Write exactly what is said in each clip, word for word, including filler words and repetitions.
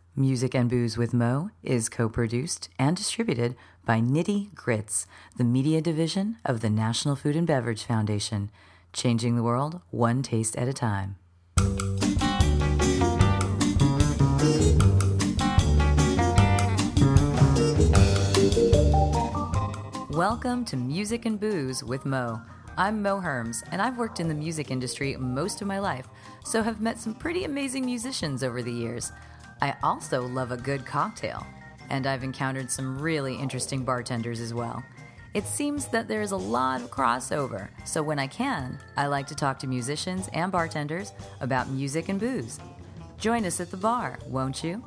Music and Booze with Mo is co-produced and distributed by Nitty Grits, the media division of the National Food and Beverage Foundation, changing the world one taste at a time. Welcome to Music and Booze with Mo. I'm Mo Herms, and I've worked in the music industry most of my life, so have met some pretty amazing musicians over the years. I also love a good cocktail, and I've encountered some really interesting bartenders as well. It seems that there's a lot of crossover, so when I can, I like to talk to musicians and bartenders about music and booze. Join us at the bar, won't you?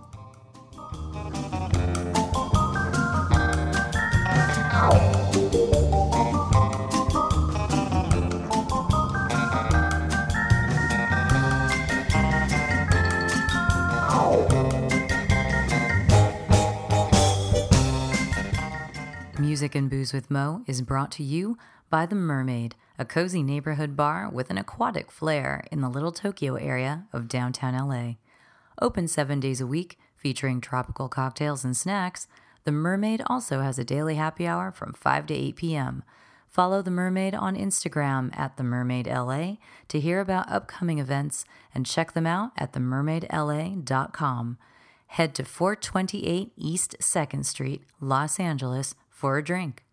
Music and Booze with Mo is brought to you by The Mermaid, a cozy neighborhood bar with an aquatic flair in the Little Tokyo area of downtown L A. Open seven days a week, featuring tropical cocktails and snacks, The Mermaid also has a daily happy hour from five to eight p.m. Follow The Mermaid on Instagram at The Mermaid L A to hear about upcoming events and check them out at the mermaid l a dot com. Head to four twenty-eight East second Street, Los Angeles, for a drink.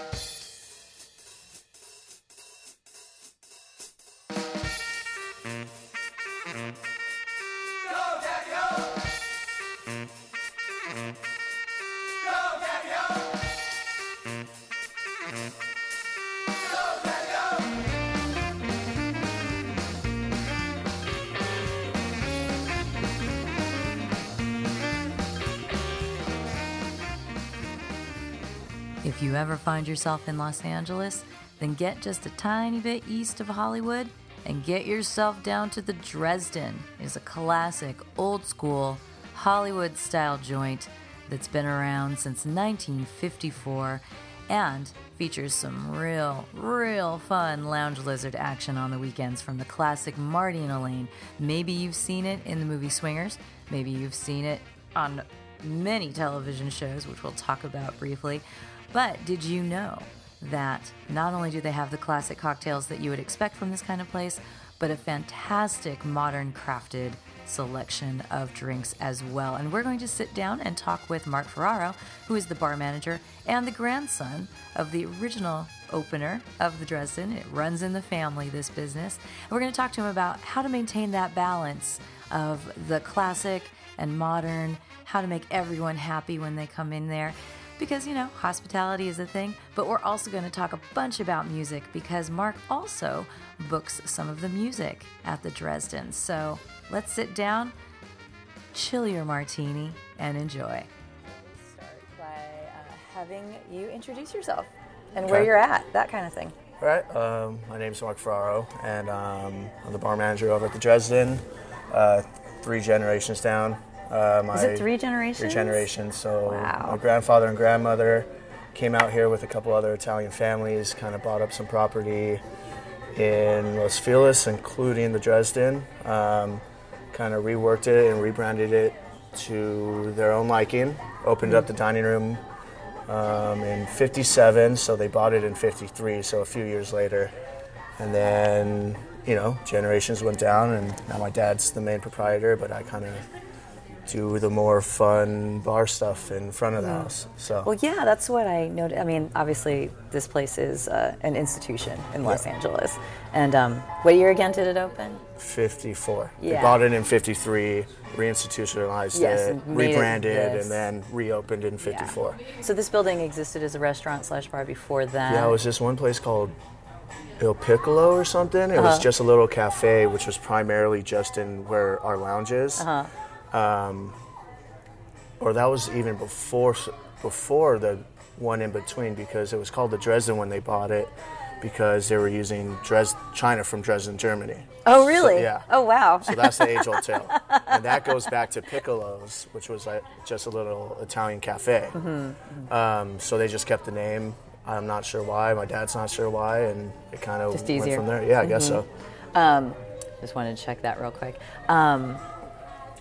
If you ever find yourself in Los Angeles, then get just a tiny bit east of Hollywood and get yourself down to the Dresden. It's a classic, old-school, Hollywood-style joint that's been around since nineteen fifty-four and features some real, real fun Lounge Lizard action on the weekends from the classic Marty and Elaine. Maybe you've seen it in the movie Swingers. Maybe you've seen it on many television shows, which we'll talk about briefly. But did you know that not only do they have the classic cocktails that you would expect from this kind of place, but a fantastic modern crafted selection of drinks as well? And we're going to sit down and talk with Mark Ferraro, who is the bar manager and the grandson of the original opener of the Dresden. It runs in the family, this business. And we're going to talk to him about how to maintain that balance of the classic and modern, how to make everyone happy when they come in there. Because, you know, hospitality is a thing, but we're also going to talk a bunch about music because Mark also books some of the music at the Dresden. So let's sit down, chill your martini, and enjoy. Start by uh, having you introduce yourself and Okay. where you're at, that kind of thing. All right. Um, my name's Mark Ferraro, and um, I'm the bar manager over at the Dresden, uh, three generations down. Uh, my Is it three generations? Three generations. So Wow. my grandfather and grandmother came out here with a couple other Italian families, kind of bought up some property in Los Feliz, including the Dresden, um, kind of reworked it and rebranded it to their own liking, opened up the dining room um, in fifty-seven, so they bought it in fifty-three, so a few years later. And then, you know, generations went down, and now my dad's the main proprietor, but I kind of do the more fun bar stuff in front of the Mm. house. So Well, yeah, that's what I noticed. I mean, obviously, this place is uh, an institution in Los Yeah. Angeles. And um, what year again did it open? fifty-four. Yeah. They bought it in fifty-three, reinstitutionalized Yes, it, and made it rebranded, this. and then reopened in fifty-four. Yeah. So this building existed as a restaurant slash bar before that? Yeah, it was this one place called Il Piccolo or something. It Uh-huh. was just a little cafe, which was primarily just in where our lounge is. Uh-huh. Um, or that was even before before the one in between, because it was called the Dresden when they bought it, because they were using Dres- China from Dresden, Germany. Oh, really? So, yeah. Oh, wow. So that's the age-old tale. And that goes back to Piccolo's, which was like just a little Italian cafe. Mm-hmm. Um, so they just kept the name. I'm not sure why. My dad's not sure why. And it kind of Just went easier. from there. Yeah, I guess so. Um, just wanted to check that real quick. Um,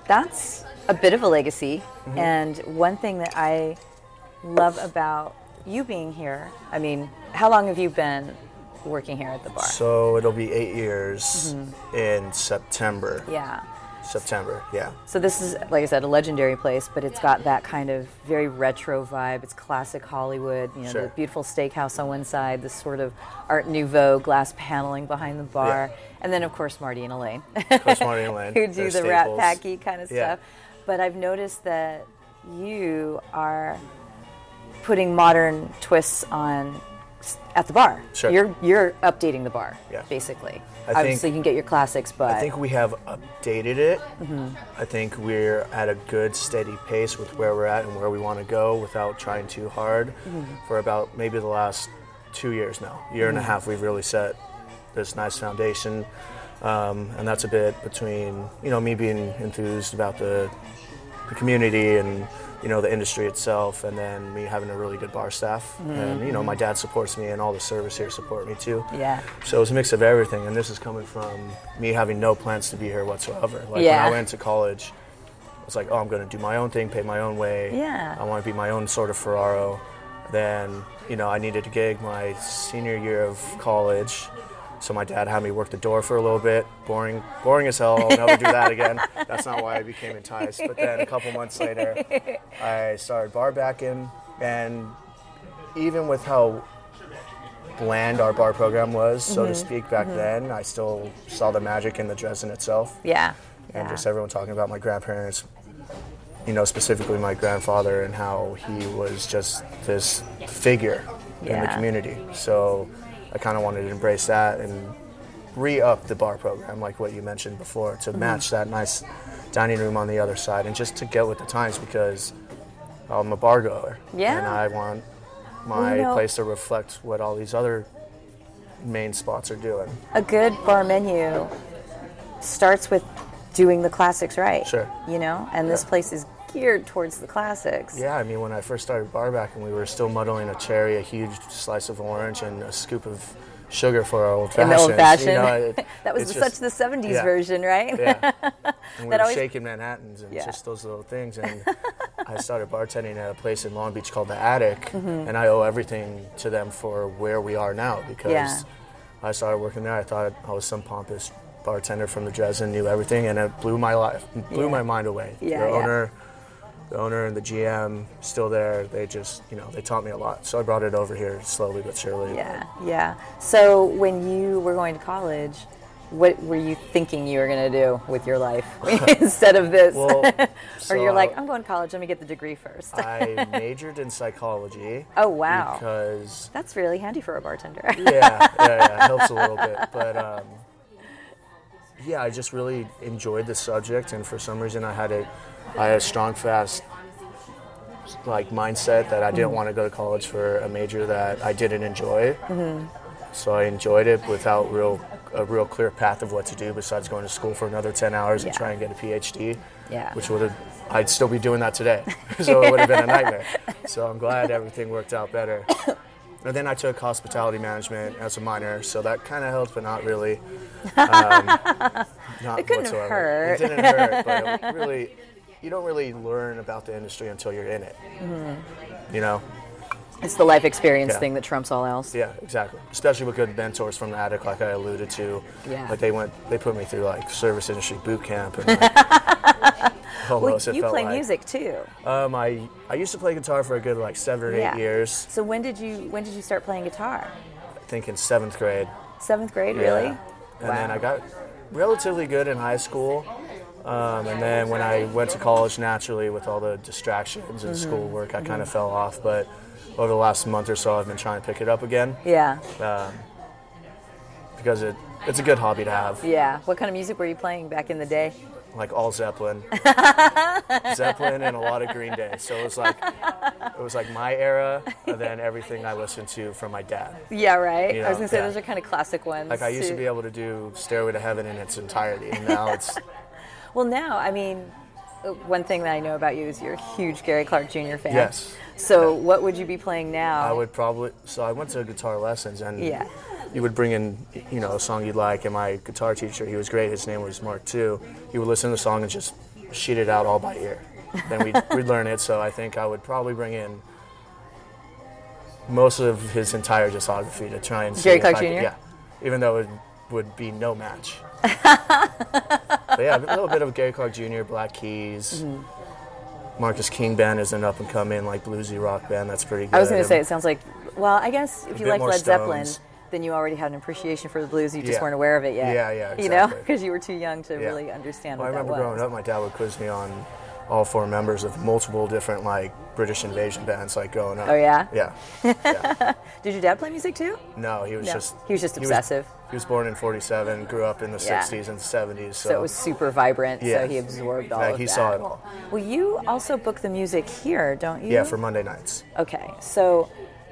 that's a bit of a legacy. Mm-hmm. And one thing that I love about you being here, I mean, how long have you been working here at the bar? So it'll be eight years mm-hmm. in September. Yeah. September, yeah. So this is, like I said, a legendary place, but it's got that kind of very retro vibe. It's classic Hollywood, you know, sure. the beautiful steakhouse on one side, this sort of Art Nouveau glass paneling behind the bar, yeah. and then, of course, Marty and Elaine. Of course, Marty and Elaine. Who do They're the staples. Rat Packy kind of yeah. stuff. But I've noticed that you are putting modern twists on at the bar. Sure. You're you're updating the bar, yeah. basically. I Obviously, think, you can get your classics, but I think we have updated it. Mm-hmm. I think we're at a good, steady pace with where we're at and where we want to go without trying too hard. Mm-hmm. For about maybe the last two years now, year mm-hmm. and a half, we've really set this nice foundation, um, and that's a bit between you know me being enthused about the the community and you know the industry itself, and then me having a really good bar staff, mm-hmm. and you know my dad supports me, and all the service here support me too. Yeah. So it's a mix of everything, and this is coming from me having no plans to be here whatsoever. Like yeah. when I went to college, I was like, oh, I'm going to do my own thing, pay my own way. Yeah. I want to be my own sort of Ferraro. Then you know I needed a gig my senior year of college. So my dad had me work the door for a little bit. Boring, boring as hell. I'll never do that again. That's not why I became enticed. But then a couple months later, I started bar backing, and even with how bland our bar program was, so mm-hmm. to speak, back mm-hmm. then, I still saw the magic in the Dresden itself. Yeah. And yeah. just everyone talking about my grandparents, you know, specifically my grandfather, and how he was just this figure yeah. in the community. So I kind of wanted to embrace that and re-up the bar program, like what you mentioned before, to mm-hmm. match that nice dining room on the other side, and just to get with the times, because I'm a bar goer, yeah. and I want my well, you know, place to reflect what all these other main spots are doing. A good bar menu starts with doing the classics right. Sure. You know, and yeah. this place is geared towards the classics. Yeah, I mean, when I first started bar backing, we were still muddling a cherry, a huge slice of orange, and a scoop of sugar for our old fashions. In the old fashioned. You know, it, that was just, such the seventies yeah. version, right? Yeah. And we that were always... shaking Manhattans and yeah. just those little things. And I started bartending at a place in Long Beach called The Attic, mm-hmm. and I owe everything to them for where we are now, because yeah. I started working there. I thought I was some pompous bartender from the Dresden, knew everything, and it blew my life, blew yeah. my mind away. Yeah, the yeah. owner, the owner and the G M still there. They just, you know, they taught me a lot. So I brought it over here slowly but surely. Yeah, yeah. So when you were going to college, what were you thinking you were going to do with your life instead of this? Well, or so you're like, I'm going to college, let me get the degree first. I majored in psychology. Oh, wow. Because... That's really handy for a bartender. yeah, yeah, yeah, it helps a little bit. But, um, yeah, I just really enjoyed the subject, and for some reason I had a, I had a strong, fast, like, mindset that I didn't mm-hmm. want to go to college for a major that I didn't enjoy. Mm-hmm. So I enjoyed it without real a real clear path of what to do besides going to school for another ten hours yeah. and try and get a P H D, yeah. which would have, I'd still be doing that today. So it would have been a nightmare. So I'm glad everything worked out better. And then I took hospitality management as a minor, so that kind of helped, but not really. Um, not it couldn't whatsoever. hurt. It didn't hurt, but it really, you don't really learn about the industry until you're in it. Mm-hmm. You know? It's the life experience yeah. thing that trumps all else. Yeah, exactly. Especially with good mentors from the Attic, like I alluded to. Yeah. Like they went, they put me through like service industry boot camp. And like, almost, well, you it play like. music too. Um, I I used to play guitar for a good like seven or yeah. eight years. So when did you when did you start playing guitar? I think in seventh grade. Seventh grade, yeah. really? And wow. then I got relatively good in high school. Um, and then when I went to college, naturally with all the distractions and mm-hmm. schoolwork, I mm-hmm. kind of fell off. But over the last month or so, I've been trying to pick it up again. Yeah. Um, because it it's a good hobby to have. Yeah. What kind of music were you playing back in the day? Like all Zeppelin. Zeppelin and a lot of Green Day. So it was like it was like my era, and then everything I listened to from my dad. Yeah, right. You know, I was gonna say yeah. those are kind of classic ones. Like I used to be able to do Stairway to Heaven in its entirety, and now it's. Well, now I mean, one thing that I know about you is you're a huge Gary Clark Junior fan. Yes. So yeah. what would you be playing now? I would probably. So I went to guitar lessons, and yeah. you would bring in, you know, a song you'd like, and my guitar teacher, he was great. His name was Mark too. He would listen to the song and just sheet it out all by ear. Then we'd, we'd learn it. So I think I would probably bring in most of his entire discography to try and see. Gary if Clark I could- Junior? Yeah, even though it would be no match. But yeah, a little bit of Gary Clark Junior, Black Keys. Mm-hmm. Marcus King Band is an up and coming like bluesy rock band that's pretty good. I was going to say, it sounds like, well, I guess if you bit like more Led Zeppelin, Stones. then you already had an appreciation for the blues. You just Yeah. weren't aware of it yet. Yeah, yeah, You know, exactly. because you were too young to Yeah. really understand Well, I what that remember was. growing up, my dad would quiz me on all four members of multiple different like British invasion bands, like growing up. Oh, yeah? Yeah. yeah. Did your dad play music too? No, he was No. just He was just obsessive. He was born in forty-seven, grew up in the Yeah. sixties and seventies. So, So it was super vibrant, Yeah. so he absorbed all Like, of he that. saw it all. Well, you also book the music here, don't you? Yeah, for Monday nights. Okay, so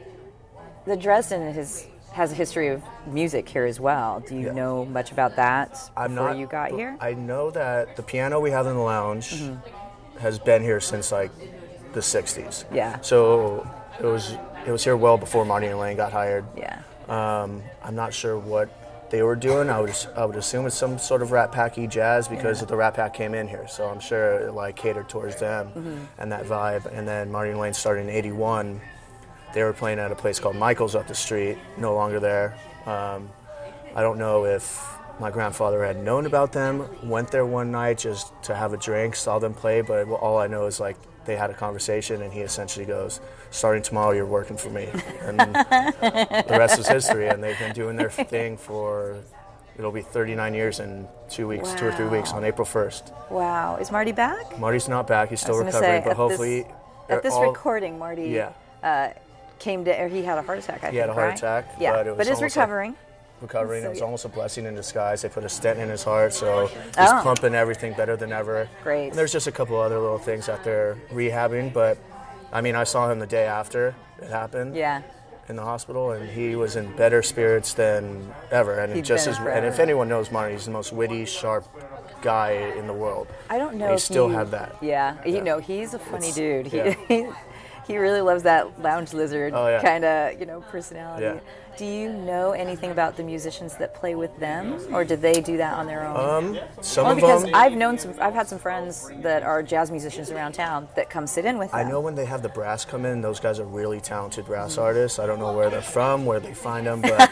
the Dresden has has a history of music here as well. Do you Yeah. know much about that I'm before not. you got but here? I know that the piano we have in the lounge Mm-hmm. has been here since like the sixties. Yeah. So it was it was here well before Marty and Lane got hired. Yeah. Um, I'm not sure what they were doing. I would I would assume it's some sort of Rat Packy jazz because Yeah. the Rat Pack came in here. So I'm sure it like catered towards them Mm-hmm. and that vibe. And then Marty and Lane started in eighty-one. They were playing at a place called Michael's up the street, no longer there. Um, I don't know if my grandfather had known about them, went there one night just to have a drink, saw them play, but all I know is like they had a conversation and he essentially goes, starting tomorrow you're working for me. And the rest is history, and they've been doing their thing for, it'll be thirty-nine years in two weeks, two or three weeks Wow. on April first. Wow. Is Marty back? Marty's not back, he's I still was gonna recovering, say, but at hopefully... this, at this all- recording, Marty Yeah. uh, came to, or he had a heart attack, I He think, had a heart right? attack, Yeah, but it was is almost like- recovering. recovering. So, It was yeah. almost a blessing in disguise. They put a stent in his heart, so he's Oh. pumping everything better than ever. Great. And there's just a couple other little things that they're rehabbing, but I mean, I saw him the day after it happened Yeah. in the hospital, and he was in better spirits than ever. And He'd just been as, forever. and if anyone knows Marty, he's the most witty, sharp guy in the world. I don't know And he if still you, have that. Yeah, you Yeah. know, he's a funny It's- dude. He, yeah. he he really loves that lounge lizard Oh, yeah. kind of, you know, personality. Yeah. Do you know anything about the musicians that play with them, or did they do that on their own? Um, some Only of because them. I've known some, I've had some friends that are jazz musicians around town that come sit in with them. I know when they have the brass come in, those guys are really talented brass artists. I don't know where they're from, where they find them, but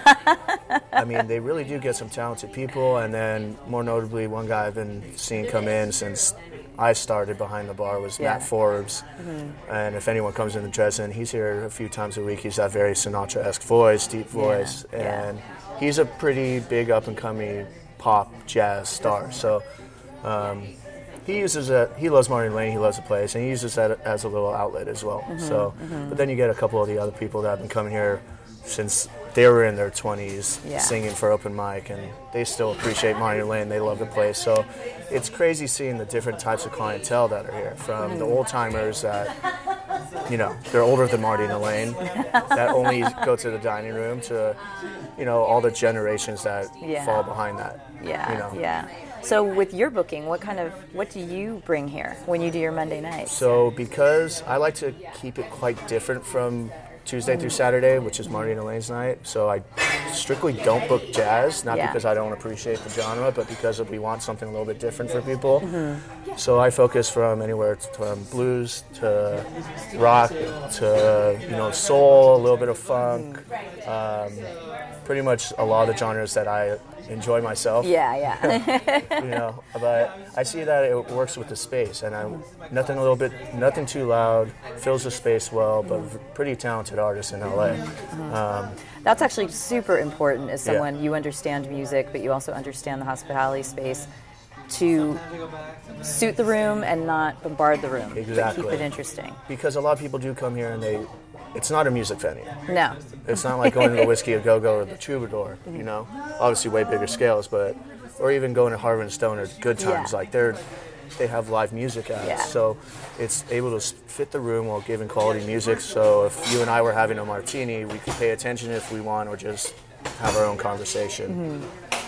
I mean, they really do get some talented people. And then, more notably, one guy I've been seeing come in since I started behind the bar was Yeah. Matt Forbes. And if anyone comes into Dresden, he's here a few times a week. He's that very Sinatra-esque voice, deep voice, yeah. and he's a pretty big up-and-coming pop jazz star. So. Um, He uses it. He loves Marty Lane. He loves the place, and he uses that as a little outlet as well. So, but then you get a couple of the other people that have been coming here since they were in their twenties, Yeah. singing for open mic, and they still appreciate Marty Lane. They love the place. So, it's crazy seeing the different types of clientele that are here. From the old timers that, you know, they're older than Marty and Lane, that only go to the dining room, to, you know, all the generations that Yeah. fall behind that. Yeah, You know. yeah. So with your booking, what kind of, what do you bring here when you do your Monday nights? So because I like to keep it quite different from Tuesday through Saturday, which is Marty and Elaine's night, so I strictly don't book jazz, not Yeah. because I don't appreciate the genre, but because we want something a little bit different for people. Mm-hmm. So I focus from anywhere t- from blues to rock to, you know, soul, a little bit of funk, um, pretty much a lot of the genres that I enjoy myself. Yeah, yeah. You know, but I see that it works with the space, and I'm nothing a little bit, nothing too loud, fills the space well, but pretty talented artists in L A. Um, That's actually super important as Yeah. someone, you understand music, but you also understand the hospitality space to suit the room and not bombard the room, but Exactly. keep it interesting. because a lot of people do come here and they, it's not a music venue. No. It's not like going to the Whiskey a Go Go or the Troubadour, you know, obviously way bigger scales, but, or even going to Harvard and Stone or Good Times, Yeah. like they're, they have live music acts, Yeah. so it's able to s- fit the room while giving quality music. So if you and I were having a martini, we could pay attention if we want, or just have our own conversation.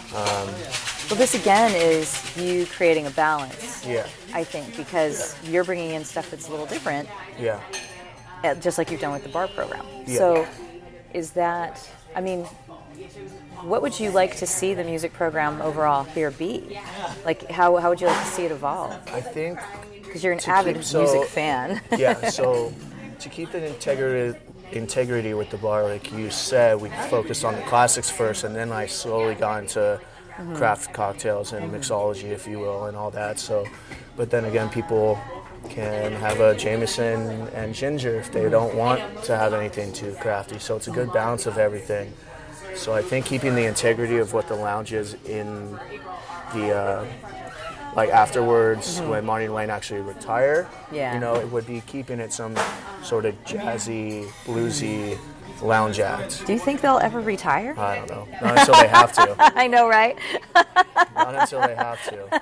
Well, this again is you creating a balance, Yeah, I think, because you're bringing in stuff that's a little different, yeah. uh, just like you've done with the bar program. Yeah. So is that, I mean, what would you like to see the music program overall here be? Like, how, how would you like to see it evolve? I think... Because you're an avid keep, so, music fan. Yeah, so to keep the integrity, integrity with the bar, like you said, we focused on the classics first, and then I slowly got into mm-hmm. craft cocktails and mm-hmm. mixology, if you will, and all that. So, but then again, people can have a Jameson and ginger if they don't want to have anything too crafty. So it's a good balance of everything. So I think keeping the integrity of what the lounge is in the, uh, like afterwards mm-hmm. when Marty and Elaine actually retire, yeah. you know, it would be keeping it some sort of jazzy, bluesy lounge act. Do you think they'll ever retire? I don't know. Not until they have to. I know, right? Not until they have to.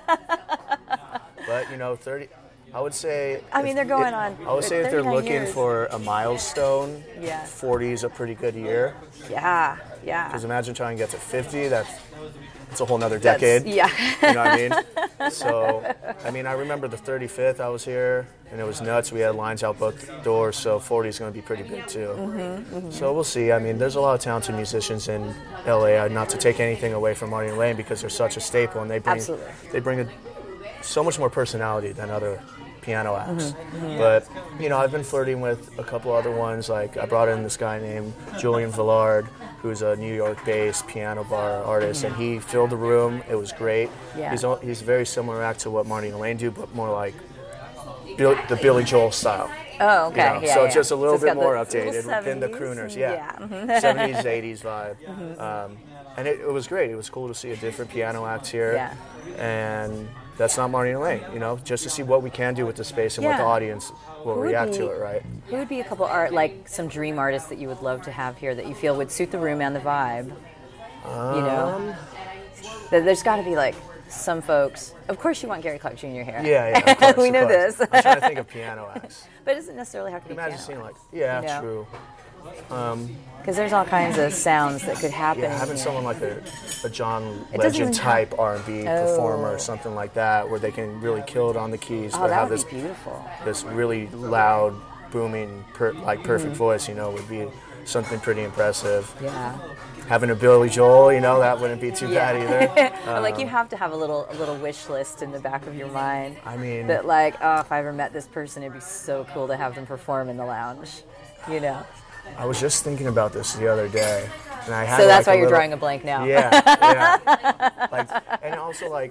But, you know, thirty... I would say... I mean, they're going it, on I would say if they're looking years. for a milestone, yeah. forty is a pretty good year. Yeah, yeah. Because imagine trying to get to fifty, that's, that's a whole nother decade. That's, yeah. You know what I mean? So, I mean, I remember the thirty-fifth I was here, and it was nuts. We had lines out both doors, so forty is going to be pretty big, too. Mm-hmm, mm-hmm. So we'll see. I mean, there's a lot of talented musicians in L A, not to take anything away from Marty and Elaine, because they're such a staple, and they bring, Absolutely. they bring a, so much more personality than other piano acts. Mm-hmm, mm-hmm. But, you know, I've been flirting with a couple other ones. Like, I brought in this guy named Julian Villard, who's a New York-based piano bar artist, mm-hmm. and he filled the room. It was great. Yeah. He's a, he's a very similar act to what Marty and Elaine do, but more like Bill, the Billy Joel style. Oh, okay. You know? Yeah, so yeah. it's just a little so bit more updated little than the crooners. Yeah. yeah. Mm-hmm. seventies, eighties vibe. Mm-hmm. Um, and it, it was great. It was cool to see a different piano act here. Yeah. And that's not Marty and Elaine, you know, just to see what we can do with the space and yeah. what the audience will who react be, to it, right? Who would be a couple art, like some dream artists that you would love to have here that you feel would suit the room and the vibe? Um, you know, there's got to be like some folks. Of course, you want Gary Clark Junior here. Yeah, yeah, of course, we of know course. this. I'm trying to think of piano acts. But it doesn't necessarily have to be Imagine piano seeing like, acts, yeah, you know? true. Um, Because there's all kinds of sounds that could happen. Yeah, having here. someone like a, a John It doesn't even Legend type R and B Oh. performer or something like that, where they can really kill it on the keys, Oh, but that have would this be beautiful. this really loud, booming, per, like perfect Mm-hmm. voice, you know, would be something pretty impressive. Yeah. Having a Billy Joel, you know, that wouldn't be too Yeah. bad either. Or like you Um, have to have a little a little wish list in the back of your mind. I mean, that like, oh, if I ever met this person, it'd be so cool to have them perform in the lounge. You know. I was just thinking about this the other day, and I had. So that's like why a you're little, drawing a blank now. Yeah, yeah. Like, and also like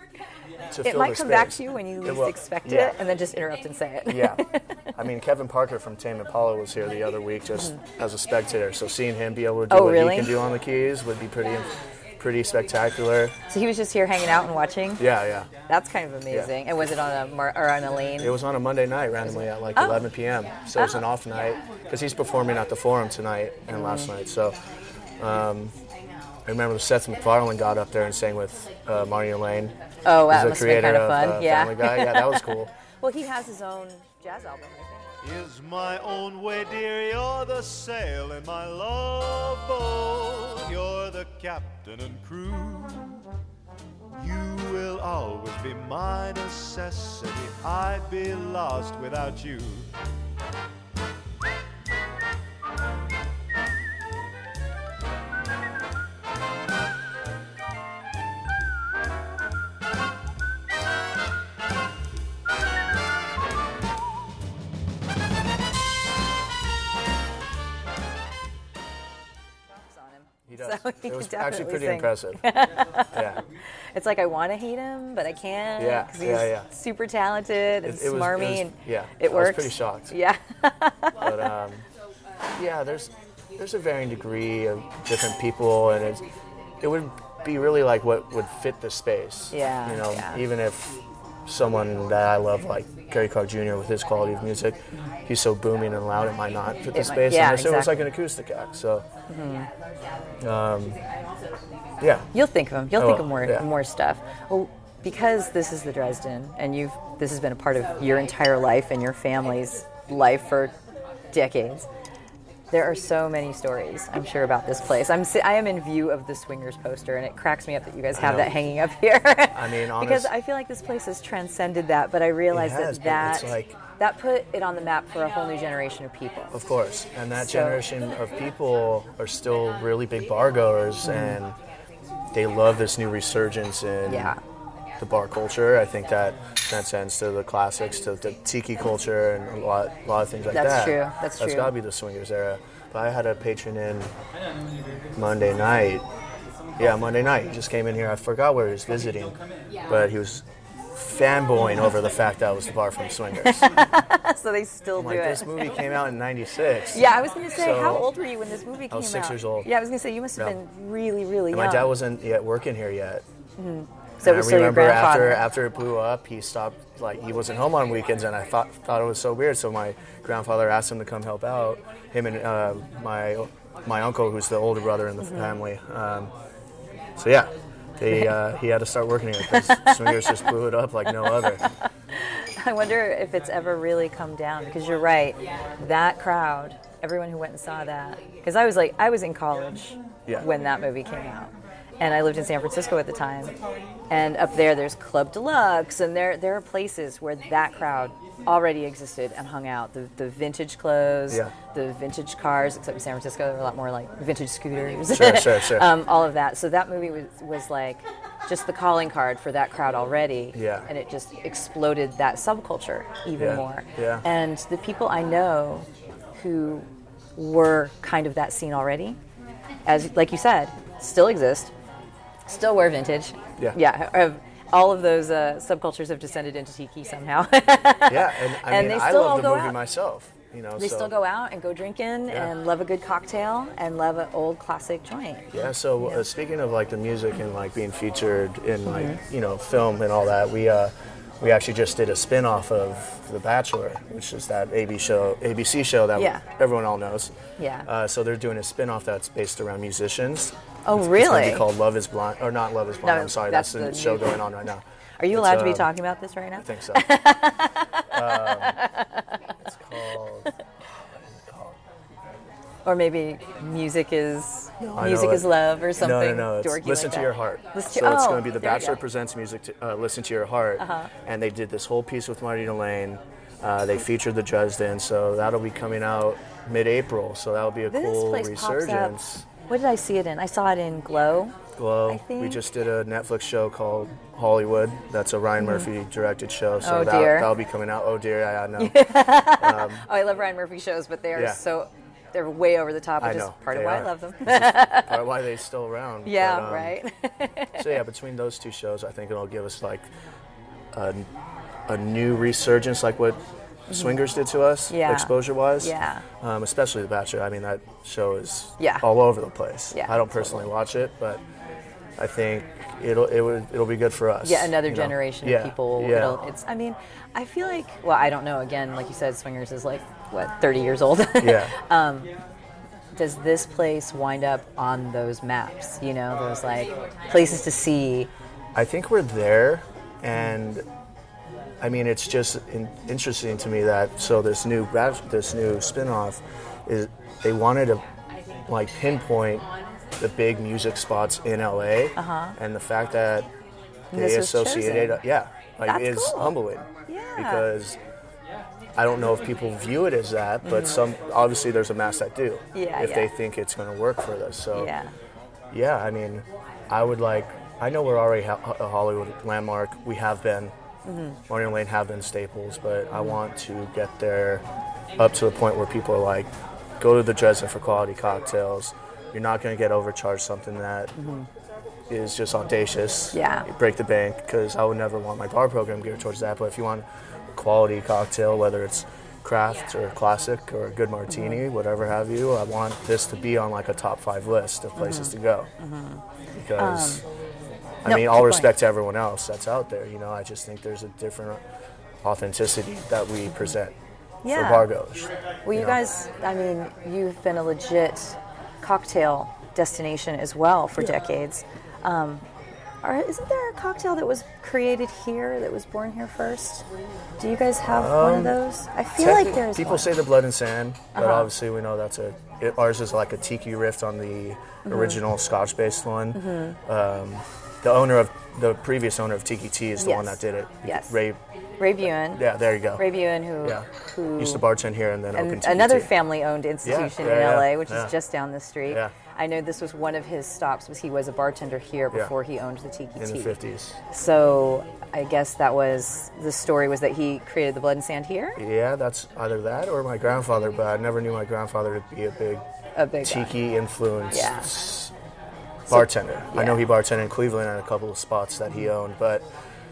to It fill might the come space. back to you when you It least will. expect Yeah. it, and then just interrupt and say it. Yeah. I mean, Kevin Parker from Tame Impala was here the other week just Mm-hmm. as a spectator. So seeing him be able to do Oh, what really? he can do on the keys would be pretty, pretty spectacular. So he was just here hanging out and watching. Yeah, yeah. That's kind of amazing. And was it on a mar- or on a lane? It was on a Monday night randomly at like Oh. eleven p.m. So it was an off night because he's performing at the Forum tonight and last night. So um, I remember Seth MacFarlane got up there and sang with uh, Marty and Elaine. Oh, wow, He's the must have been creator kind of fun. uh, yeah. Family Guy. Yeah, that was cool. Well, he has his own jazz album, I think. Is my own way, dear, you're the sail in my love boat. You're the captain and crew. You will always be my necessity. I'd be lost without you. He does. So he it was can actually definitely pretty sing. impressive. Yeah. It's like I want to hate him, but I can't. Yeah, 'cause he's yeah, yeah. super talented and It- it was- it smarmy, was- and yeah, it I works. was pretty shocked. Yeah. But um, yeah, there's there's a varying degree of different people, and it's, it would be really like what would fit the space. Yeah, You know, yeah. even if someone that I love, like Gary Clark Junior with his quality of music, he's so booming and loud, it might not fit the It might- space. yeah, unless it was exactly. like an acoustic act. So, um, yeah. You'll think of him. You'll Oh, think of more yeah. more stuff. Well, because this is the Dresden, and you've this has been a part of your entire life and your family's life for decades. There are so many stories, I'm sure, about this place. I'm si- I am in view of the Swingers poster, and it cracks me up that you guys have that hanging up here. I mean, honest, because I feel like this place has transcended that, but I realize has, that that, it's like, that put it on the map for a whole new generation of people. Of course, and that So- generation of people are still really big bar goers, Mm-hmm. and they love this new resurgence in Yeah. the bar culture. I think that transcends to the classics, to the tiki culture, and a lot, a lot of things like That's that. true, that's That's true. got to be the Swingers era. But I had a patron in Monday night. Yeah, Monday night. He just came in here. I forgot where he was visiting, but he was fanboying over the fact that I was the bar from Swingers. So they still do Like, it. this movie came out in ninety-six. Yeah, I was going to say, So, how old were you when this movie came out? I was six years old. Yeah, I was going to say, you must have Yeah. been really, really And young. my dad wasn't yet working here yet. So And it I was so your remember grandfather. after after it blew up, he stopped. Like, he wasn't home on weekends, and I thought thought it was so weird. So my grandfather asked him to come help out. Him and uh, my my uncle, who's the older brother in the Mm-hmm. family. Um, so yeah, they uh, he had to start working here because Swingers just blew it up like no other. I wonder if it's ever really come down, because you're right. That crowd, everyone who went and saw that, because I was like, I was in college Yeah. when that movie came out. And I lived in San Francisco at the time. And up there, there's Club Deluxe, and there there are places where that crowd already existed and hung out. The the vintage clothes, Yeah. the vintage cars, except in San Francisco, there were a lot more like vintage scooters. Sure, sure, sure. um, all of that. So that movie was, was like just the calling card for that crowd already. Yeah. And it just exploded that subculture even Yeah, more. yeah. And the people I know who were kind of that scene already, as like you said, still exist, still wear vintage. Yeah. Yeah. Have, all of those uh, subcultures have descended into tiki somehow. Yeah, and I And mean, they I still all love the go movie out. myself. You know, They so, still go out and go drinking Yeah. and love a good cocktail and love an old classic joint. Yeah. So uh, speaking of like the music and like being featured in like Mm-hmm. you know film and all that, we uh, we actually just did a spin-off of The Bachelor, which is that A B show, A B C show that Yeah. everyone all knows. Yeah. Uh, so they're doing a spin-off that's based around musicians. Oh, It's really? going to be called Love Is Blind, or not Love Is Blind. No, I'm sorry, that's that's, the, the show new- going on right now. Are you It's, allowed to be um, talking about this right now? I think so. um, it's called. Or maybe music is I music know is it. love or something. No, no, no. It's dorky Listen like to that. Your Heart. Listen so to, it's oh, going to be The there you Bachelor go. Presents Music to uh, Listen to Your Heart. Uh-huh. And they did this whole piece with Martina Lane. Uh, they featured the Dresden, so that'll be coming out mid-April. So that'll be a This cool place resurgence. pops up. What did I see it in? I saw it in Glow. Glow. I think. We just did a Netflix show called Hollywood. That's a Ryan Murphy directed show. So Oh, that, dear. that'll be coming out. Oh dear, I, I know. Oh, I love Ryan Murphy shows, but they are Yeah. so they're way over the top, I which is know, part of they why are. I love them. Part of why they're still around. yeah, But, um, right. So yeah, between those two shows, I think it'll give us like a, a new resurgence, like what Swingers did to us, Mm-hmm. Yeah. exposure-wise. Yeah. Um, especially The Bachelor. I mean, that show is Yeah. all over the place. Yeah, I don't personally watch it, but I think it'll it would it'll be good for us. Yeah, another you know? generation Yeah, of people. Yeah. It'll, it's. I mean, I feel like. Well, I don't know. Again, like you said, Swingers is like what thirty years old. yeah. Does this place wind up on those maps? You know, those like places to see. I think we're there, and I mean, it's just in, interesting to me that so this new batch- this new spin-off is they wanted to like pinpoint the big music spots in L A, Uh-huh. and the fact that And they this was associated, chosen. yeah, like That's is cool. humbling. Yeah. Because I don't know if people view it as that, but some obviously there's a mass that do. Mm-hmm. Yeah, if yeah. they think it's going to work for this, so Yeah. yeah, I mean, I would like. I know we're already ha- a Hollywood landmark. We have been. Mm-hmm. Martina Lane have been staples, but I want to get there up to the point where people are like, go to the Dresden for quality cocktails. You're not going to get overcharged something that is just audacious. Yeah. You break the bank, because I would never want my bar program geared towards that. But if you want a quality cocktail, whether it's craft or classic or a good martini, whatever have you, I want this to be on like a top five list of places to go. Because, I no, mean, keep all going. respect to everyone else that's out there. You know, I just think there's a different authenticity that we present Yeah. for bar goers. Well, you know? guys, I mean, you've been a legit cocktail destination as well for decades. Um, are, isn't there a cocktail that was created here, that was born here first? Do you guys have one of those? I feel like Techni- there's people one. say the Blood and Sand, but Uh-huh. obviously we know that's a it, ours is like a tiki riff on the mm-hmm. original Scotch-based one. Mm-hmm. Um, the owner of the previous owner of Tiki Tea is the yes. one that did it. Yes. Ray. Ray Buin. Yeah, there you go. Ray Buin, who, yeah. who used to bartend here and then and opened Tiki another Tea. family-owned institution yeah, yeah, in L A, yeah, which yeah. is just down the street. Yeah. I know this was one of his stops. Was he was a bartender here before yeah. he owned the Tiki Tea in the fifties. So I guess that was the story. Was that he created the Blood and Sand here? Yeah, that's either that or my grandfather. But I never knew my grandfather to be a big, a big tiki influenced yeah. bartender. So, yeah. I know he bartended in Cleveland at a couple of spots that he owned, but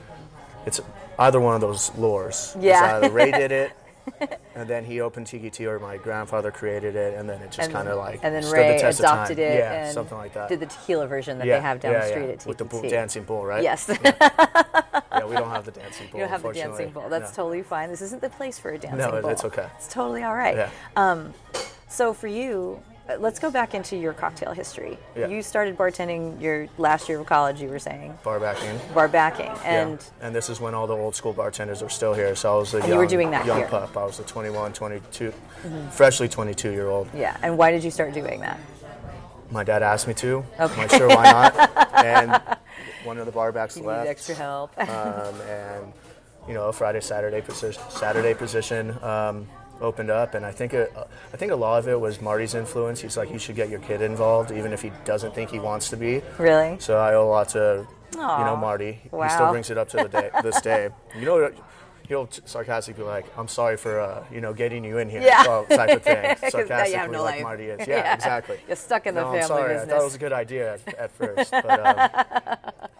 it's either one of those lures. Yeah. It's either Ray did it, and then he opened Tiki Tea, or my grandfather created it, and then it just kind of like and then stood Ray the test adopted of time. it Yeah, and something like that. did the tequila version that yeah, they have down yeah, the street yeah. at Tiki with the bull, Tea. dancing bull, right? Yes. Yeah. yeah, we don't have the dancing bull. You don't have the unfortunately. dancing bull. That's no. totally fine. This isn't the place for a dancing no, bull. No, it's okay. It's totally all right. Yeah. Um, so for you, let's go back into your cocktail history. Yeah. You started bartending your last year of college, you were saying. Bar backing. Bar backing. And yeah. and this is when all the old school bartenders were still here. So I was a young, you were doing that young here. pup. I was a twenty-one, twenty-two, mm-hmm. freshly twenty-two year old. Yeah. And why did you start doing that? My dad asked me to. Okay. I'm like, sure, why not? And one of the bar backs you left. Need extra help. um, and you know, Friday, Saturday position, Saturday position. Um, opened up, and I think it, I think a lot of it was Marty's influence. He's like, you should get your kid involved, even if he doesn't think he wants to be. Really? So I owe a lot to, Aww. you know, Marty. Wow. He still brings it up to the day, this day. You know, he'll t- sarcastically be like, I'm sorry for, uh, you know, getting you in here, yeah. well, type of thing. Sarcastically, you have no like life. Marty is. Yeah, yeah, exactly. You're stuck in the no, family I'm sorry. business. I thought it was a good idea at, at first, but um,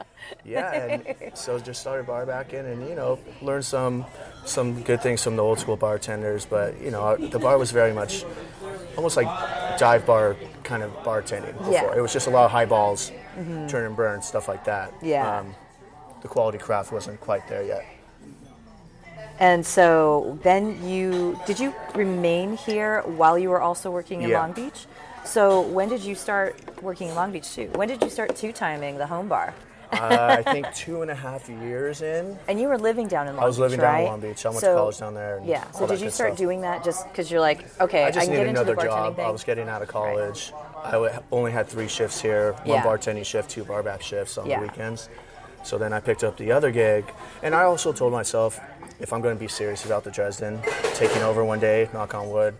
yeah, and so just started bar backing, and you know, learned some some good things from the old school bartenders. But you know, the bar was very much almost like dive bar kind of bartending before. Yeah. It was just a lot of highballs, mm-hmm. turn and burn, stuff like that. Yeah. Um, the quality craft wasn't quite there yet. And so then you, did you remain here while you were also working in Yeah. Long Beach? So when did you start working in Long Beach too? When did you start two-timing the home bar? uh, I think two and a half years in. And you were living down in Long Beach, I was living right? down in Long Beach. I went so, to college down there. And yeah. So all did that you good start stuff. doing that just because you're like, okay, I I, just can needed get into the another bartending job. thing? I was getting out of college. I w- only had three shifts here, one Yeah. bartending shift, two barback shifts on Yeah. the weekends. So then I picked up the other gig. And I also told myself, if I'm going to be serious about the Dresden, taking over one day, knock on wood,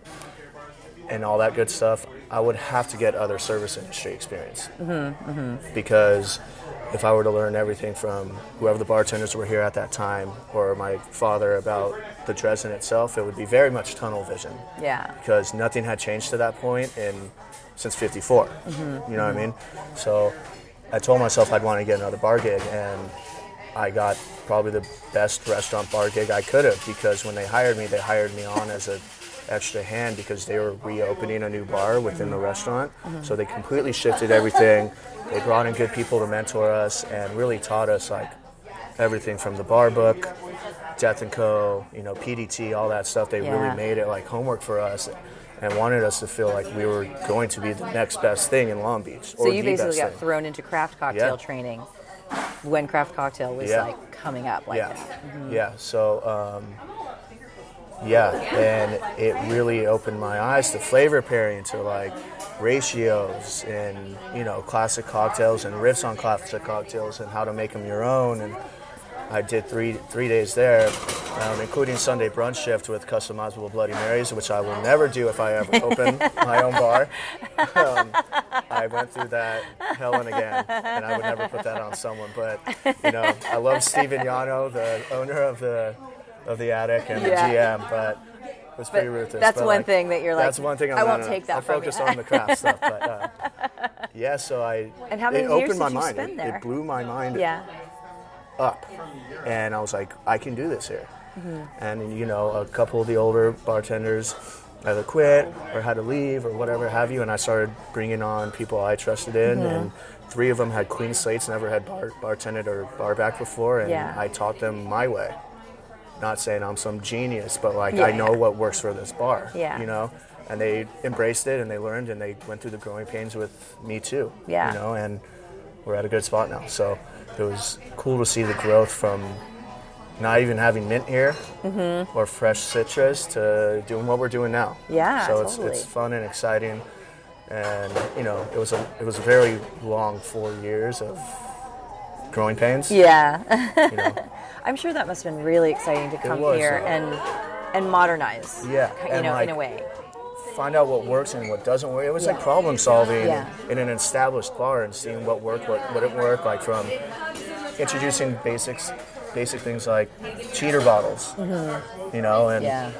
and all that good stuff, I would have to get other service industry experience. Mm-hmm, mm-hmm. Because if I were to learn everything from whoever the bartenders were here at that time or my father about the Dresden itself, it would be very much tunnel vision. Yeah. Because nothing had changed to that point in since fifty-four. Mm-hmm, you know mm-hmm. what I mean? So I told myself I'd want to get another bar gig, and I got probably the best restaurant bar gig I could have, because when they hired me, they hired me on as an extra hand because they were reopening a new bar within the restaurant. Mm-hmm. So they completely shifted everything. They brought in good people to mentor us and really taught us like everything from the bar book, Death and Co., you know, P D T, all that stuff. They Yeah. really made it like homework for us and wanted us to feel like we were going to be the next best thing in Long Beach. So or you the basically best got thing. thrown into craft cocktail Yeah. training when craft cocktail was Yeah. like coming up like yeah. that. Mm-hmm. Yeah. So, um, yeah, and it really opened my eyes to flavor pairing, to like ratios and, you know, classic cocktails and riffs on classic cocktails and how to make them your own. And I did three three days there, um, including Sunday brunch shift with customizable Bloody Marys, which I will never do if I ever open my own bar. Um, I went through that hell and again, and I would never put that on someone. But, you know, I love Steve Vignano, the owner of the of the Attic and Yeah. the G M, but it was pretty But ruthless. that's but one like, thing that you're like, that's one thing I'm I not won't in. take that I from focus you. on the craft stuff, but uh, yeah. So I And how many it years opened did my you mind. spend It, there? it blew my mind Yeah. up, and I was like, I can do this here. Mm-hmm. And you know, a couple of the older bartenders either quit or had to leave or whatever have you, and I started bringing on people I trusted in, Mm-hmm. and three of them had clean slates, never had bar, bartended or bar back before, and Yeah. I taught them my way. Not saying I'm some genius, but like Yeah. I know what works for this bar. Yeah. You know, and they embraced it and they learned and they went through the growing pains with me too. Yeah. You know, and we're at a good spot now. So it was cool to see the growth from not even having mint here Mm-hmm. or fresh citrus to doing what we're doing now. Yeah, So totally. it's it's fun and exciting. and you know, it was a it was a very long four years of growing pains. Yeah. You know. I'm sure that must have been really exciting to come was, here yeah. and and modernize. Yeah, You and know, like, in a way. find out what works and what doesn't work. It was Yeah. like problem solving Yeah. in an established bar and seeing what worked, what wouldn't work. Like from introducing basics, basic things like cheater bottles, mm-hmm. you know, and Yeah.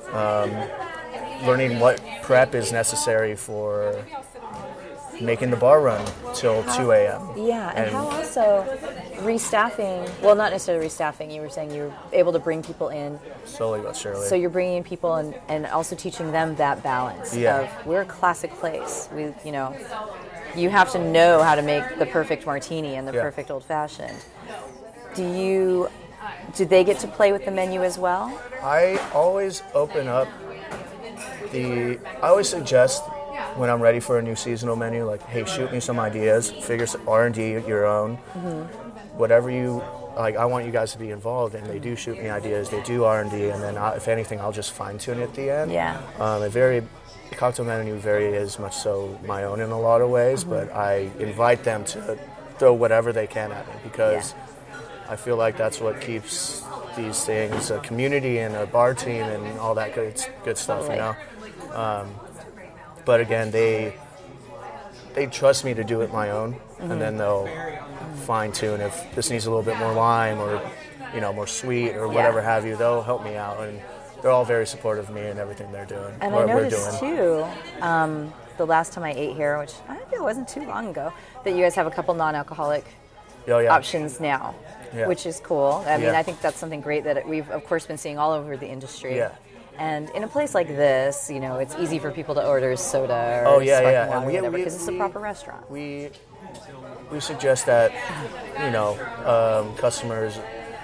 learning what prep is necessary for making the bar run till two a.m. Yeah, and, and how also restaffing, well, not necessarily restaffing, you were saying you were able to bring people in. Slowly but surely. So you're bringing in people and, and also teaching them that balance Yeah. of, we're a classic place. We, you know, you have to know how to make the perfect martini and the Yeah. perfect old fashioned. Do you, do they get to play with the menu as well? I always open up the, I always suggest when I'm ready for a new seasonal menu, like, hey, shoot me some ideas, figure some R and D your own, mm-hmm. whatever you, like, I want you guys to be involved, and they do shoot me ideas, they do R and D, and then I, if anything, I'll just fine tune it at the end. Yeah. Um, it very, the cocktail menu very is much so my own in a lot of ways, mm-hmm. but I invite them to throw whatever they can at me, because yeah. I feel like that's what keeps these things, a community and a bar team and all that good good stuff, totally. you know. Um, but again, they they trust me to do it my own, mm-hmm. and then they'll fine tune if this needs a little bit more lime or you know more sweet or whatever yeah. have you. They'll help me out, and they're all very supportive of me and everything they're doing. And what I noticed we're doing. too, um, the last time I ate here, which I think it wasn't too long ago, that you guys have a couple non-alcoholic oh, yeah. options now. Yeah. Which is cool. I mean, Yeah. I think that's something great that we've, of course, been seeing all over the industry. Yeah. And in a place like this, you know, it's easy for people to order soda or Oh, yeah, sparkling yeah. water And or we- whatever we- because it's a we- proper restaurant. We we suggest that you know um, customers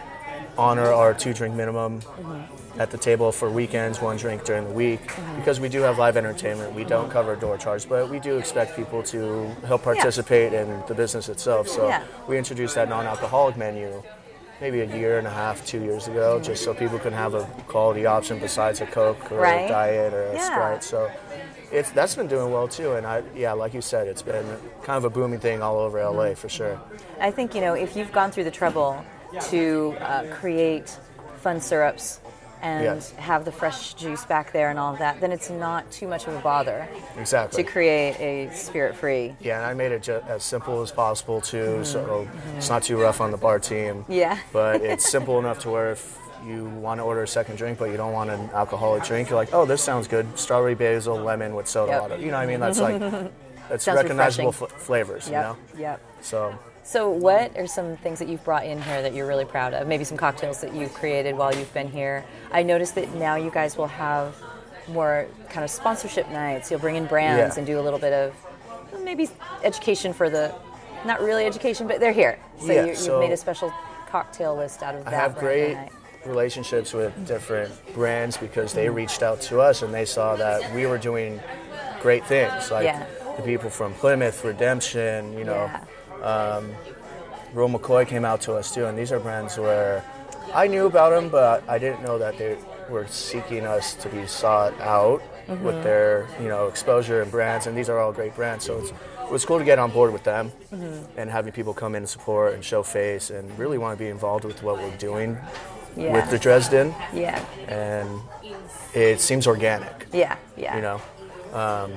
honor our two drink minimum mm-hmm. at the table for weekends, one drink during the week, mm-hmm. because we do have live entertainment. We don't cover door charge, but we do expect people to help participate yeah. in the business itself. So yeah. we introduced that non-alcoholic menu maybe a year and a half, two years ago, mm-hmm. just so people can have a quality option besides a Coke or right? a Diet or a yeah. Sprite. So it's that's been doing well too, and I yeah, like you said, it's been kind of a booming thing all over L A mm-hmm. for sure. I think you know if you've gone through the trouble to uh, create fun syrups and yes. have the fresh juice back there and all of that, then it's not too much of a bother exactly. to create a spirit-free. Yeah, and I made it ju- as simple as possible too, Mm-hmm. so mm-hmm. it's not too rough on the bar team. Yeah. But it's simple enough to where if you want to order a second drink but you don't want an alcoholic drink, you're like, oh, this sounds good, strawberry basil, lemon with soda Yep. water. You know what I mean? That's like, that's Sounds recognizable f- flavors, Yep. you know? Yep. So... So what are some things that you've brought in here that you're really proud of? Maybe some cocktails that you've created while you've been here. I noticed that now you guys will have more kind of sponsorship nights. You'll bring in brands Yeah. and do a little bit of maybe education for the, not really education, but they're here. So Yeah, you, you've so made a special cocktail list out of that. I have for great night. relationships with different brands because they reached out to us and they saw that we were doing great things. Like Yeah. the people from Plymouth, Redemption, you know. Yeah. Um, Roe McCoy came out to us too, and these are brands where I knew about them, but I didn't know that they were seeking us to be sought out mm-hmm. with their, you know, exposure and brands. And these are all great brands, so it's, it was cool to get on board with them mm-hmm. and having people come in and support and show face and really want to be involved with what we're doing Yeah. with the Dresden. Yeah. And it seems organic. Yeah. Yeah. You know, um,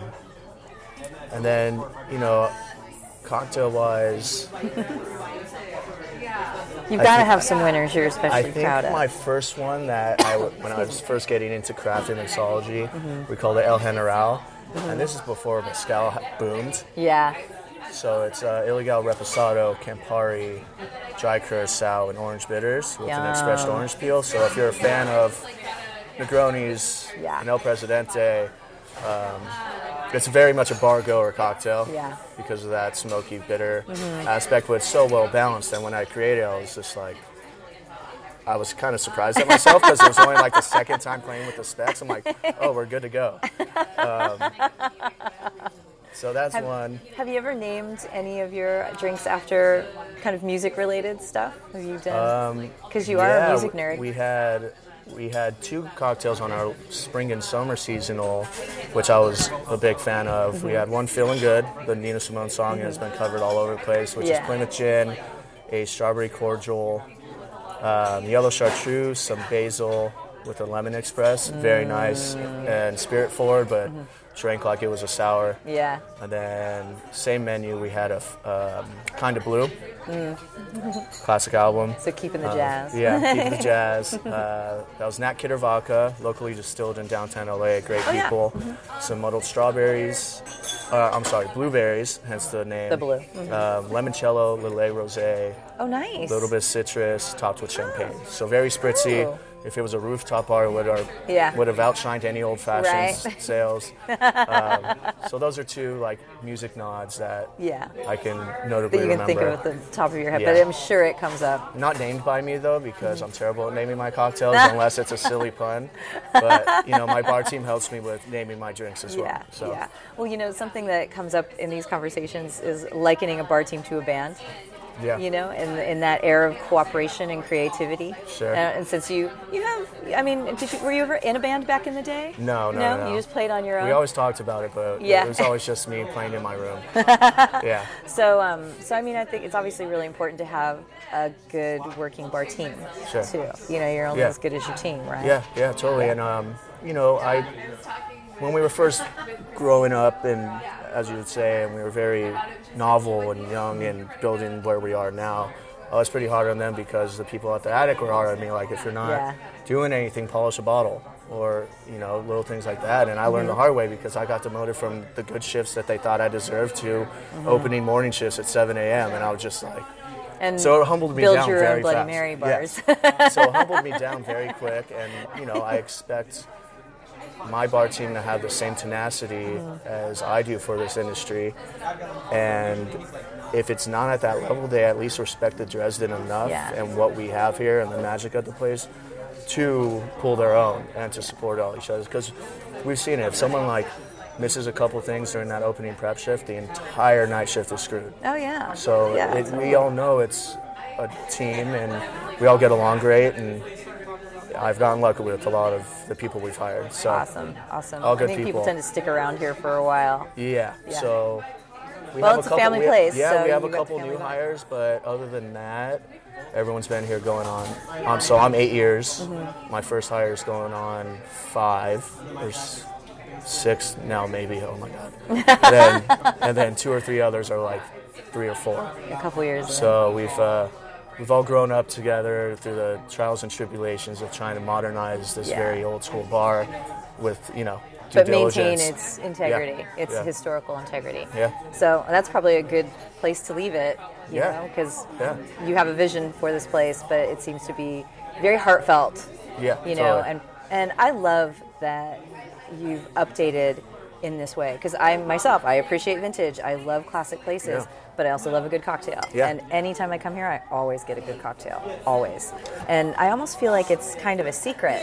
and then you know. Cocktail-wise, You've got to have some winners you're especially I think proud of. my first one that I, when I was first getting into craft and mixology, mm-hmm. we called it El General, mm-hmm. and this is before mezcal boomed. Yeah. So it's uh, Ilegal Reposado, Campari, dry curacao, and orange bitters with Yum. an expressed orange peel. So if you're a fan of Negronis Yeah. and El Presidente, um, it's very much a bar goer cocktail Yeah. because of that smoky, bitter mm-hmm. aspect, but it's so well balanced. And when I created it, I was just like, I was kind of surprised at myself because it was only like the second time playing with the specs. I'm like, oh, we're good to go. Um, so that's have, one. Have you ever named any of your drinks after kind of music-related stuff? Have you done? Because you yeah, are a music nerd. We had we had two cocktails on our spring and summer seasonal, which I was a big fan of. Mm-hmm. We had one, Feeling Good, the Nina Simone song, mm-hmm. has been covered all over the place, which yeah. is Plymouth Gin, a strawberry cordial, um, yellow chartreuse, some basil with a lemon express, mm. very nice, and spirit forward, but mm-hmm. drank like it was a sour. Yeah. And then same menu, we had a um, Kind of Blue, mm. classic album. So keeping the uh, jazz. Yeah, keeping the jazz. Uh, that was Nat Kidder vodka, locally distilled in downtown L A. Great oh, people. Yeah. Mm-hmm. Some muddled strawberries. Uh, I'm sorry, blueberries, hence the name. The blue. Mm-hmm. Um, limoncello, Lillet Rosé. Oh, nice. A little bit of citrus, topped with champagne. So very spritzy. Ooh. If it was a rooftop bar, it would have, yeah. would have outshined any old-fashioned right. sales. Um, so those are two like music nods that yeah. I can notably remember. That you can remember. think of at the top of your head, yeah. but I'm sure it comes up. Not named by me though, because I'm terrible at naming my cocktails unless it's a silly pun. But you know, my bar team helps me with naming my drinks as well. Yeah, so. yeah. Well, you know, something that comes up in these conversations is likening a bar team to a band. Yeah. You know, in in that era of cooperation and creativity. Sure. Uh, and since you you have, I mean, did you, were you ever in a band back in the day? No, no, no. no. You just played on your own. We always talked about it, but yeah. it was always just me playing in my room. yeah. So, um, so I mean, I think it's obviously really important to have a good working bar team. Sure. Too. You know, you're only yeah. as good as your team, right? Yeah, yeah, totally. And um, you know, I when we were first growing up, and as you would say, and we were very novel and young and building where we are now, I was pretty hard on them because the people at the attic were hard on me. Like, if you're not yeah. doing anything, polish a bottle, or you know, little things like that. And I learned mm-hmm. the hard way because I got demoted from the good shifts that they thought I deserved to mm-hmm. opening morning shifts at seven a.m. And I was just like, and so it humbled me build down your very own Bloody fast. Mary bars. Yes. So it humbled me down very quick, and you know, I expect my bar team to have the same tenacity mm. as I do for this industry, and if it's not at that level, they at least respect the Dresden enough yeah. and what we have here and the magic of the place to pull their own and to support all each other. Because we've seen it. If someone like misses a couple things during that opening prep shift, the entire night shift is screwed. Oh yeah. So yeah, it, totally. we all know it's a team, and we all get along great, and I've gotten lucky with a lot of the people we've hired. So awesome, awesome. All good I think people. people tend to stick around here for a while. Yeah. yeah. So we well, have it's a couple, a family we have, place. Yeah, so we have a got couple new life. hires, but other than that, everyone's been here going on. Um, so I'm eight years. Mm-hmm. My first hire is going on five. There's six now, maybe. Oh my God. and, then, and then two or three others are like three or four. A couple years. So in. we've. Uh, We've all grown up together through the trials and tribulations of trying to modernize this yeah. very old school bar with, you know, due but diligence. maintain its integrity, yeah. its yeah. historical integrity. Yeah. So that's probably a good place to leave it, you yeah. know, because yeah. you have a vision for this place, but it seems to be very heartfelt. Yeah. You know, totally. and and I love that you've updated in this way, because I myself I appreciate vintage. I love classic places. Yeah. But I also love a good cocktail. Yeah. And anytime I come here, I always get a good cocktail. Always. And I almost feel like it's kind of a secret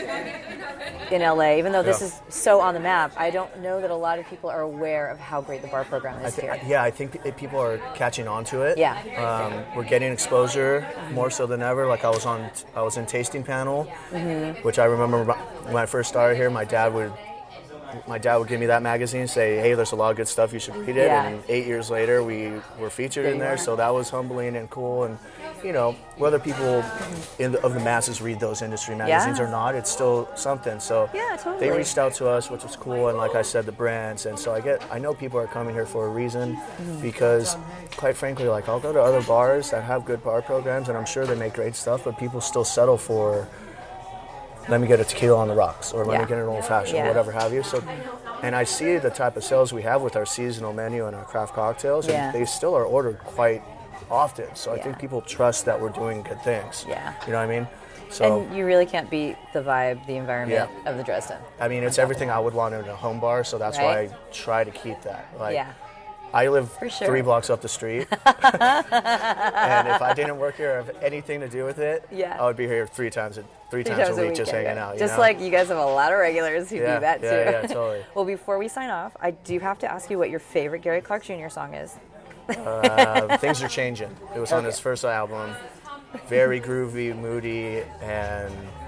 in L A, even though this yeah. is so on the map. I don't know that a lot of people are aware of how great the bar program is I th- here. Yeah, I think people are catching on to it. Yeah. Um, we're getting exposure more so than ever. Like I was on, I was in tasting panel, mm-hmm. which I remember when I first started here, my dad would My dad would give me that magazine, say, hey, there's a lot of good stuff, you should read it. Yeah. And eight years later, we were featured there in there, are. so that was humbling and cool. And, you know, whether people in the, of the masses read those industry magazines yeah. or not, it's still something. So yeah, totally. they reached out to us, which was cool. And like I said, the brands. And so I get, I know people are coming here for a reason mm-hmm. because, quite frankly, like I'll go to other bars that have good bar programs, and I'm sure they make great stuff, but people still settle for, let me get a tequila on the rocks, or let yeah. me get an old fashioned, yeah. or whatever have you. So, and I see the type of sales we have with our seasonal menu and our craft cocktails, yeah. and they still are ordered quite often. So I yeah. think people trust that we're doing good things. Yeah. You know what I mean? So, and you really can't beat the vibe, the environment yeah. of the Dresden. I mean, it's everything I would want in a home bar, so that's right? why I try to keep that. Like, yeah. I live sure. three blocks up the street, and if I didn't work here or have anything to do with it, yeah. I would be here three times a, three, three times, times a week, week just yeah, hanging yeah. out. You just know? like you guys have a lot of regulars who yeah, do that too. Yeah, yeah, totally. Well, before we sign off, I do have to ask you what your favorite Gary Clark Junior song is. uh, Things Are Changing. It was okay. on his first album. Very groovy, moody, and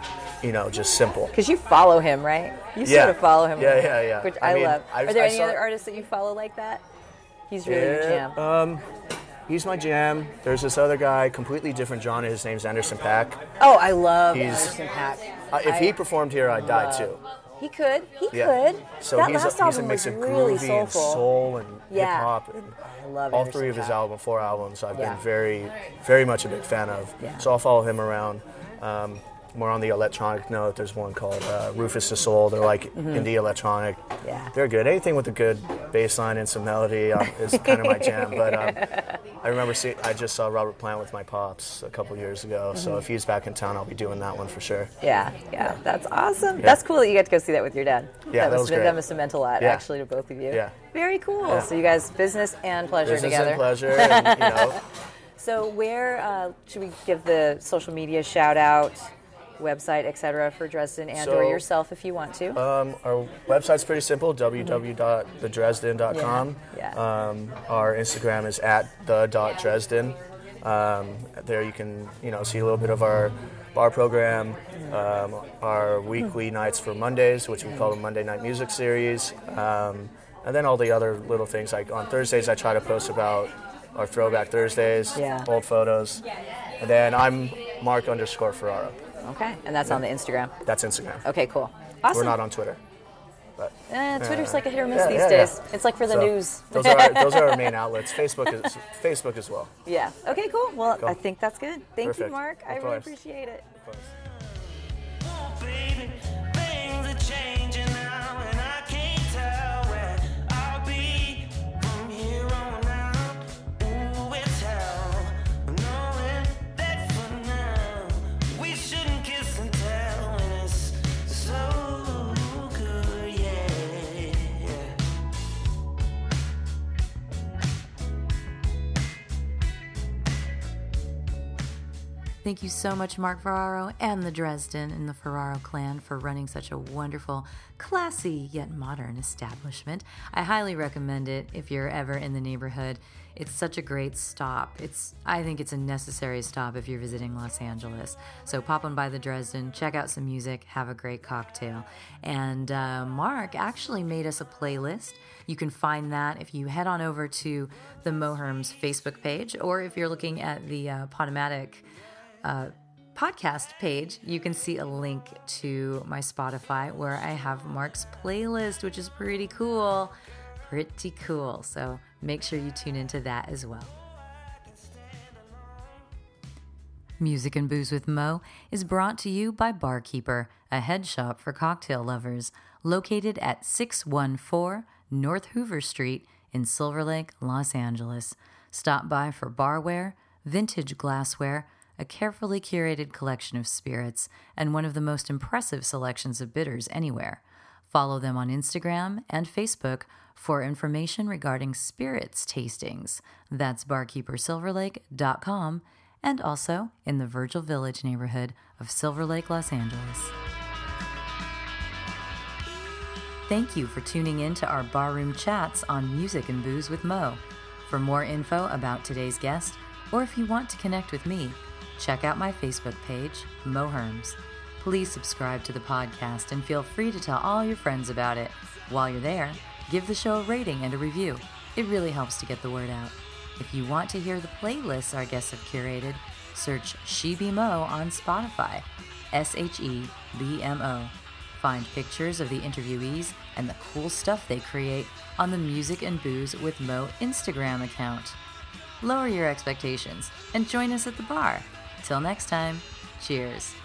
you know, just simple. Because you follow him, right? You Yeah. sort of follow him. Yeah, right? yeah, yeah. Which I I, mean, love. I- Are there I any saw- other artists that you follow like that? He's really your Yeah, jam. Um, he's my jam. There's this other guy, completely different genre. His name's Anderson .Paak. Oh, I love He's- Anderson .Paak. Uh, if I he performed here, I'd die love- too. He could. He Yeah. could. So that he's last a, he's a album mix was of really groovy and soulful. soul and Yeah. hip hop and I love all Anderson three of his .Paak. album, four albums. I've Yeah. been very, very much a big fan of. Yeah. So I'll follow him around. Um, more on the electronic note, there's one called uh, Rufus the Soul. They're like indie electronic. Mm-hmm. Yeah. They're good. Anything with a good bass line and some melody um, is kind of my jam. But um, I remember see, I just saw Robert Plant with my pops a couple years ago. Mm-hmm. So if he's back in town, I'll be doing that one for sure. Yeah, yeah, that's awesome. Yeah. That's cool that you get to go see that with your dad. Yeah, that must was have, great. That must have meant a lot, Yeah. actually, to both of you. Yeah. Very cool. Yeah. So you guys, business and pleasure Business together. and pleasure, and, you know. So where uh, should we give the social media shout out, website, et cetera, for Dresden and or So, yourself if you want to? Um, our website's pretty simple, w w w dot the dresden dot com. Yeah, yeah. Um, our Instagram is at the dot dresden. Um, there you can, you know, see a little bit of our bar program, um, our weekly nights for Mondays, which we call the Monday Night Music Series, um, and then all the other little things. Like on Thursdays, I try to post about our Throwback Thursdays, Yeah. old photos, and then I'm Mark underscore Ferraro. Okay, and that's on the Instagram. That's Instagram. Okay, cool. Awesome. We're not on Twitter. But Eh, Twitter's uh, like a hit or miss yeah, these yeah, days. yeah. It's like for the So, news. Those are our, those are our main outlets. Facebook is Facebook as well. Yeah. Okay, cool. Well, Cool. I think that's good. Thank you, Perfect. Mark. I Of really course. appreciate it. Of course. Oh, baby, things are changing now, and I can't tell where I'll be from here on out. Ooh, it's hell, knowing that for now we shouldn't kiss and tell when it's so good, yeah, yeah. Thank you so much, Mark Ferraro and the Dresden and the Ferraro clan for running such a wonderful, classy, yet modern establishment. I highly recommend it if you're ever in the neighborhood. It's such a great stop. It's I think it's a necessary stop if you're visiting Los Angeles. So pop on by the Dresden, check out some music, have a great cocktail. And uh, Mark actually made us a playlist. You can find that if you head on over to the Moherms Facebook page, or if you're looking at the uh, Podomatic Uh, podcast page, you can see a link to my Spotify where I have Mark's playlist, which is pretty cool. Pretty cool. So make sure you tune into that as well. Music and Booze with Mo is brought to you by Barkeeper, a head shop for cocktail lovers, located at six one four North Hoover Street in Silver Lake, Los Angeles. Stop by for barware, vintage glassware, a carefully curated collection of spirits, and one of the most impressive selections of bitters anywhere. Follow them on Instagram and Facebook for information regarding spirits tastings. That's barkeeper silver lake dot com, and also in the Virgil Village neighborhood of Silver Lake, Los Angeles. Thank you for tuning in to our barroom chats on Music and Booze with Mo. For more info about today's guest, or if you want to connect with me, check out my Facebook page, Moherms. Please subscribe to the podcast and feel free to tell all your friends about it. While you're there, give the show a rating and a review. It really helps to get the word out. If you want to hear the playlists our guests have curated, search She Be Mo on Spotify, S H E B M O. Find pictures of the interviewees and the cool stuff they create on the Music and Booze with Mo Instagram account. Lower your expectations and join us at the bar. Till next time, cheers.